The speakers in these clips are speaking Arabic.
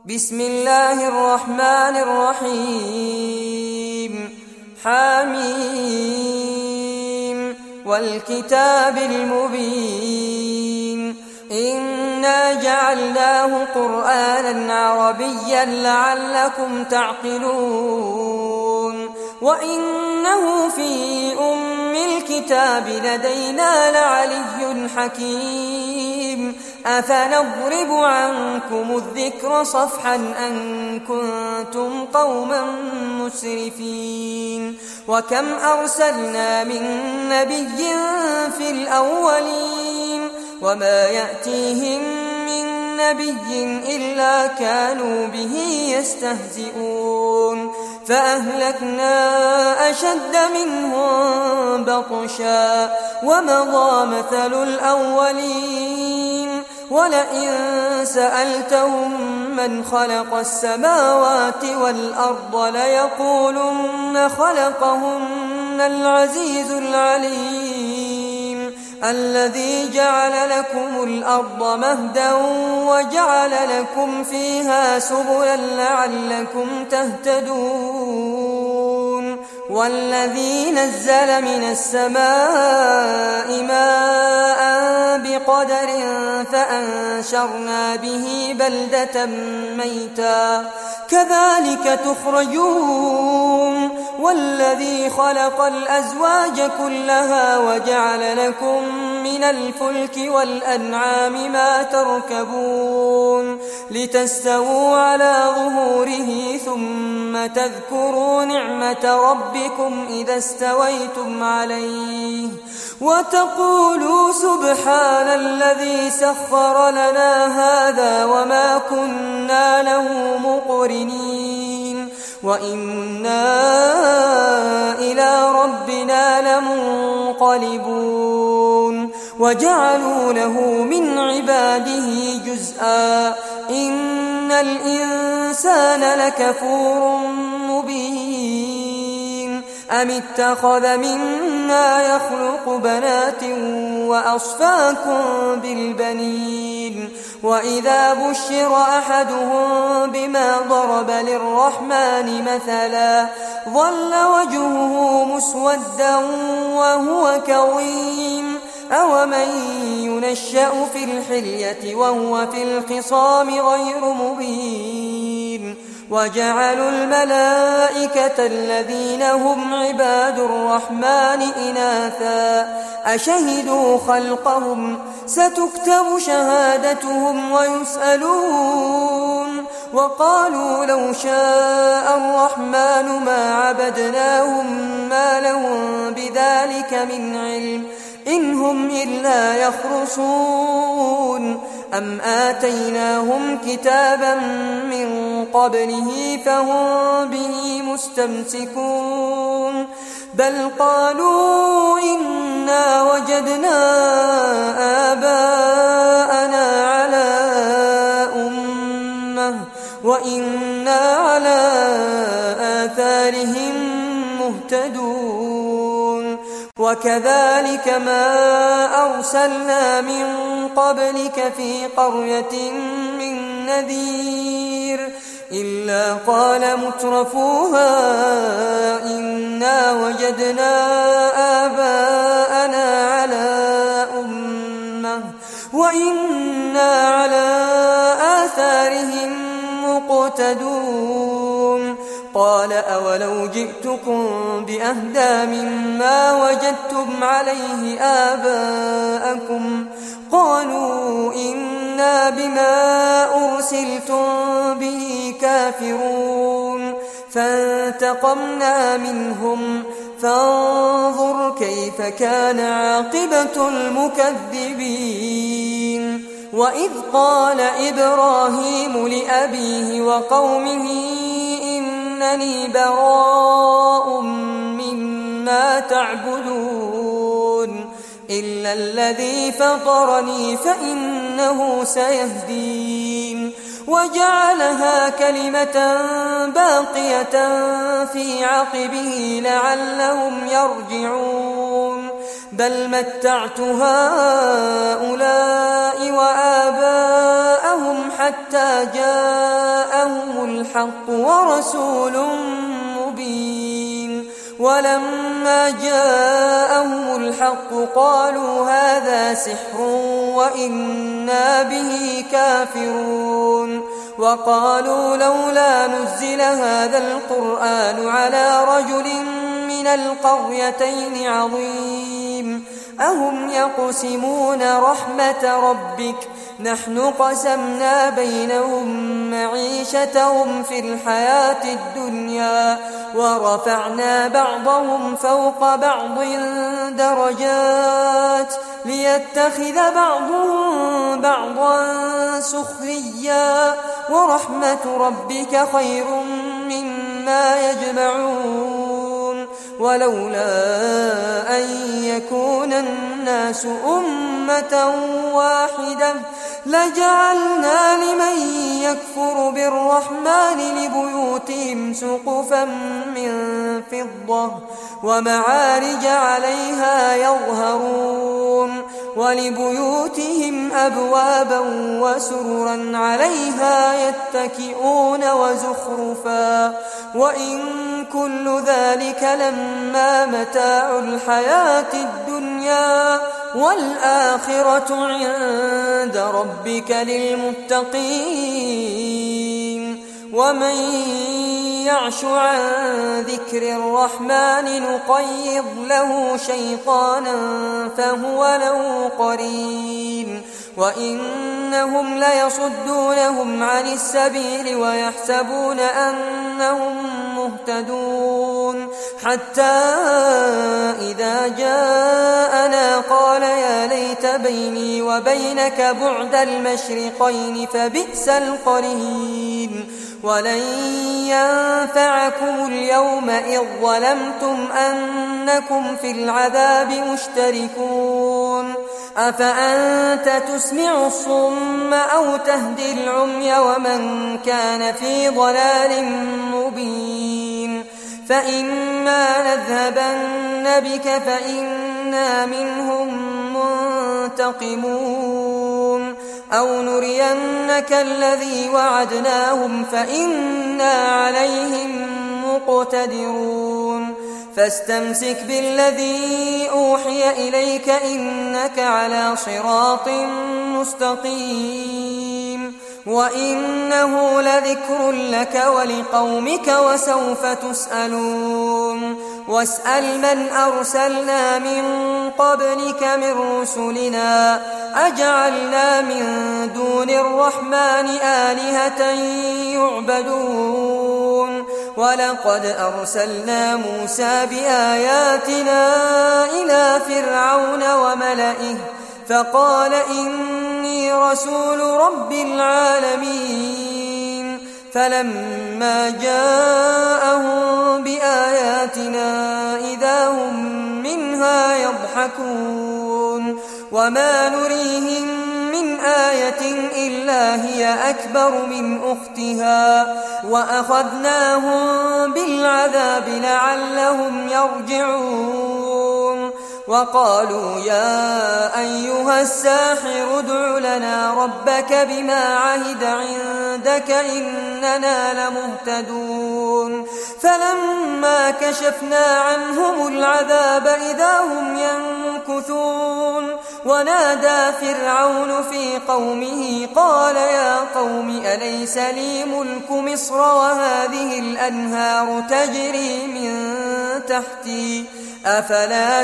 بسم الله الرحمن الرحيم حميم والكتاب المبين إنا جعلناه قرآنا عربيا لعلكم تعقلون وإنه في الكتاب لدينا لعلي حكيم أفنضرب عنكم الذكر صفحا أن كنتم قوما مسرفين وكم أرسلنا من نبي في الأولين وما يأتيهم من نبي إلا كانوا به يستهزئون فأهلكنا أشد منهم بطشا ومضى مثل الأولين ولئن سألتهم من خلق السماوات والأرض ليقولن خلقهن العزيز العليم الذي جعل لكم الأرض مهدا وجعل لكم فيها سبلا لعلكم تهتدون والذي نزل من السماء ماء بقدر فأنشرنا به بلدة ميتا كذلك تخرجون والذي خلق الأزواج كلها وجعل لكم من الفلك والأنعام ما تركبون لتستووا على ظهوره ثم تذكروا نعمة ربكم إذا استويتم عليه وتقولوا سبحان الذي سخر لنا هذا وما كنا له مقرنين وإنا إلى ربنا لمنقلبون وجعلوا له من عباده جزءا إن الإنسان لكفور مبين أم اتخذ مما يخلق بنات وأصفاكم بالبنين وإذا بشر أحدهم بما ضرب للرحمن مثلا ظل وجهه مسودا وهو كظيم أومن ينشأ في الحلية وهو في الخصام غير مبين وجعلوا الملائكة الذين هم عباد الرحمن إناثا أشهدوا خلقهم ستكتب شهادتهم ويسألون وقالوا لو شاء الرحمن ما عبدناهم ما لهم بذلك من علم إن هم إلا يخرصون أم آتيناهم كتابا من قبله فهم به مستمسكون بل قالوا إنا وجدنا آباءنا على أمة وإنا على آثارهم مهتدون وكذلك ما أرسلنا من قبلك في قرية من نذير إلا قال مترفوها إنا وجدنا آباءنا على أمة وإنا على آثارهم مقتدون قال أولو جئتكم بأهدى مما وجدتم عليه آباءكم قالوا إنا بما أرسلتم به كافرون فانتقمنا منهم فانظر كيف كان عاقبة المكذبين وإذ قال إبراهيم لأبيه وقومه إنني براء مما تعبدون إلا الذي فطرني فإنه سيهدين وجعلها كلمة باقية في عقبه لعلهم يرجعون بل متعت هؤلاء وآباءهم حتى جاءهم الحق ورسول مبين. ولما جاءهم الحق قالوا هذا سحر وإنا به كافرون. وقالوا لولا نزل هذا القرآن على رجل من القريتين عظيم أهم يقسمون رحمة ربك نحن قسمنا بينهم معيشتهم في الحياة الدنيا ورفعنا بعضهم فوق بعض درجات ليتخذ بعضهم بعضا سخريا ورحمة ربك خير مما يجمعون. ولولا أن يكون الناس أمة واحدة لجعلنا لمن يكفر بالرحمن لبيوتهم سقفا من فضة ومعارج عليها يظهرون ولبيوتهم أبوابا وسررا عليها يتكئون وزخرفا وإن كل ذلك لما متاع الحياة الدنيا والآخرة عند ربك للمتقين. ومن يعش عن ذكر الرحمن نقيض له شيطانا فهو له قرين وإنهم ليصدونهم عن السبيل ويحسبون أنهم مهتدون حتى إذا جاءنا قال يا ليت بيني وبينك بعد المشرقين فبئس القرين. ولن ينفعكم اليوم إذ ظلمتم أنكم في العذاب مشتركون. أفأنت تسمع الصم أو تهدي العمي ومن كان في ضلال مبين. فإما نذهبن بك فإنا منهم منتقمون أو نرينك الذي وعدناهم فإنا عليهم مقتدرون. فاستمسك بالذي أوحي إليك إنك على صراط مستقيم وإنه لذكر لك ولقومك وسوف تسألون. واسأل من أرسلنا من قبلك من رسلنا أجعلنا من دون الرحمن آلهة يعبدون. ولقد أرسلنا موسى بآياتنا إلى فرعون وملئه فقال إني رسول رب العالمين. فلما جاءهم بآياتنا إذا هم منها يضحكون وما نريهم من آية إلا هي أكبر من أختها وأخذناهم بالعذاب لعلهم يرجعون. وقالوا يا أيها الساحر ادع لنا ربك بما عهد عندك إننا لمهتدون. فلما كشفنا عنهم العذاب إذا هم ينكثون. ونادى فرعون في قومه قال يا قوم أليس لي ملك مصر وهذه الأنهار تجري من تحتي أفلا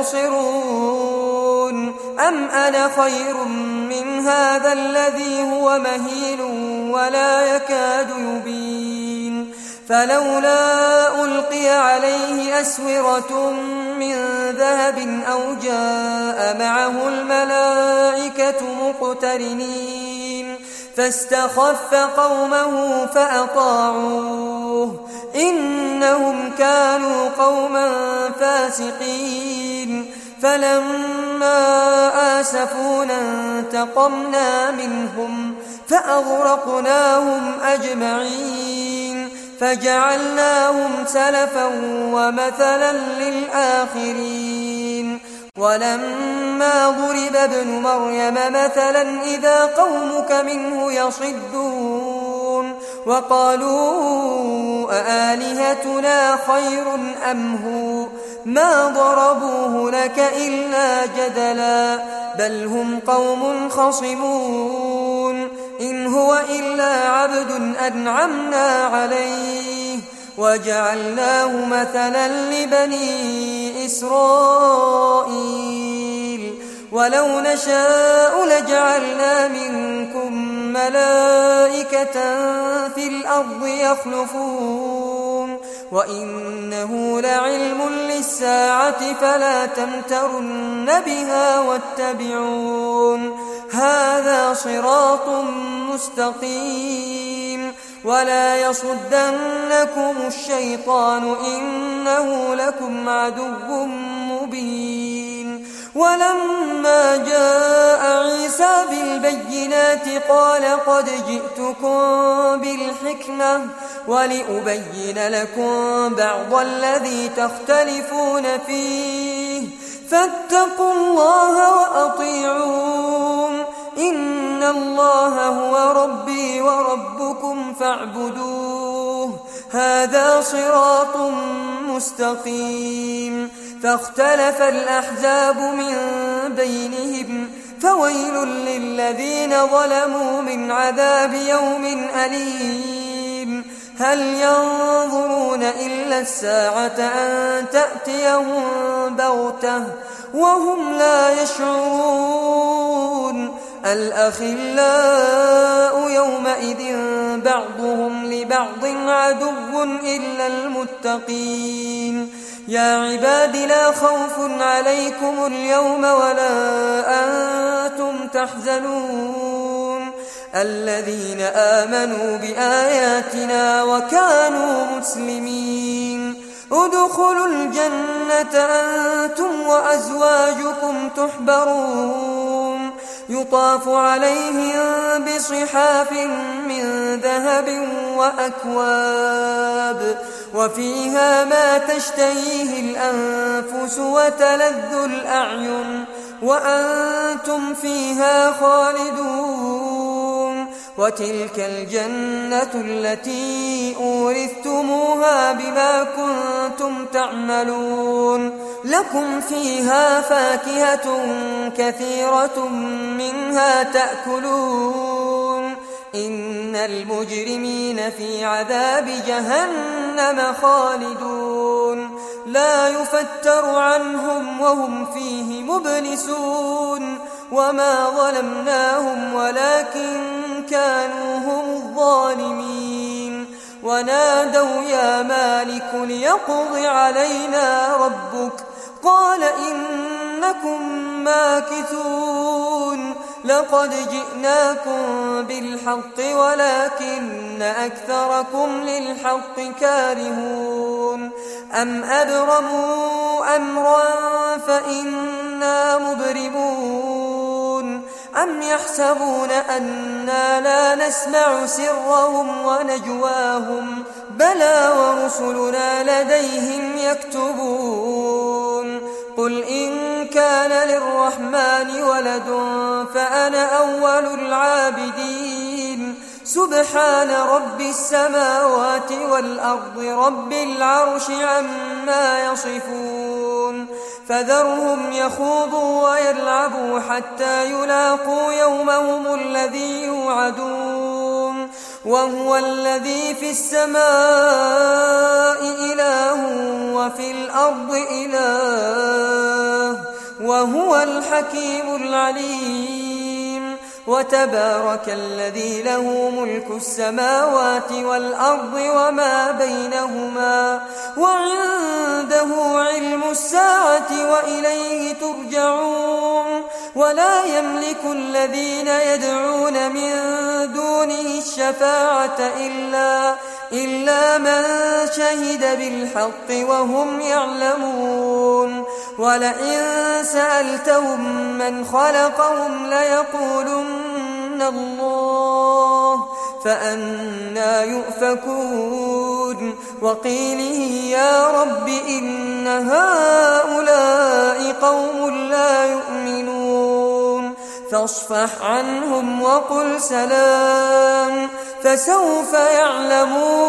تبصرون أم أنا خير من هذا الذي هو مهين ولا يكاد يبين. فلولا ألقي عليه أسورة من ذهب أو جاء معه الملائكة مقترنين فاستخف قومه فأطاعوه إنهم كانوا قوما فاسقين. فلما آسفونا انتقمنا منهم فأغرقناهم أجمعين فجعلناهم سلفا ومثلا للآخرين. ولما ضرب ابن مريم مثلا إذا قومك منه يصدون وقالوا أآلهتنا خير أم هو ما ضربوه لك إلا جدلا بل هم قوم خصمون إن هو إلا عبد أنعمنا عليه وجعلناه مثلا لبني إسرائيل ولو نشاء لجعلنا منكم ملائكة في الأرض يخلفون وإنه لعلم للساعة فلا تمترن بها واتبعون هذا صراط مستقيم ولا يصدنكم الشيطان إنه لكم عدو مبين ولما جاء عيسى بالبينات قال قد جئتكم بالحكمة ولأبين لكم بعض الذي تختلفون فيه فاتقوا الله وأطيعون إن الله هو ربي وربكم فاعبدوه هذا صراط مستقيم فاختلف الأحزاب من بينهم فويل للذين ظلموا من عذاب يوم أليم هل ينظرون إلا الساعة أن تأتيهم بغتة وهم لا يشعرون الأخلاء يومئذ بعضهم لبعض عدو إلا المتقين يا عباد لا خوف عليكم اليوم ولا أنتم تحزنون الذين آمنوا بآياتنا وكانوا مسلمين ادخلوا الجنة أنتم وأزواجكم تحبرون يطاف عليهم بصحاف من ذهب وأكواب وفيها ما تشتهيه الأنفس وتلذ الأعين وأنتم فيها خالدون وتلك الجنة التي أورثتموها بما كنتم تعملون لكم فيها فاكهة كثيرة منها تأكلون إن المجرمين في عذاب جهنم خالدون لا يفتر عنهم وهم فيه مبلسون وما ظلمناهم ولكن كانوا هم الظالمين ونادوا يا مالك ليقض علينا ربك قال إنكم ماكثون لقد جئناكم بالحق ولكن أكثركم للحق كارهون أم أبرموا أمرا فإنا مبرمون أم يحسبون أنا لا نسمع سرهم ونجواهم بلى ورسلنا لديهم يكتبون قل إن كان للرحمن ولد فأنا أول العابدين سبحان رب السماوات والأرض رب العرش عما يصفون فذرهم يخوضوا ويلعبوا حتى يلاقوا يومهم الذي يوعدون وهو الذي في السماء إله وفي الأرض إله وهو الحكيم العليم وتبارك الذي له ملك السماوات والأرض وما بينهما وعنده علم الساعة وإليه ترجعون ولا يملك الذين يدعون من دونه الشفاعة إلا من شهد بالحق وهم يعلمون ولئن سألتهم من خلقهم ليقولن الله فأنى يؤفكون وقيله يا رب إن هؤلاء قوم لا يؤمنون فاصفح عنهم وقل سلام فسوف يعلمون.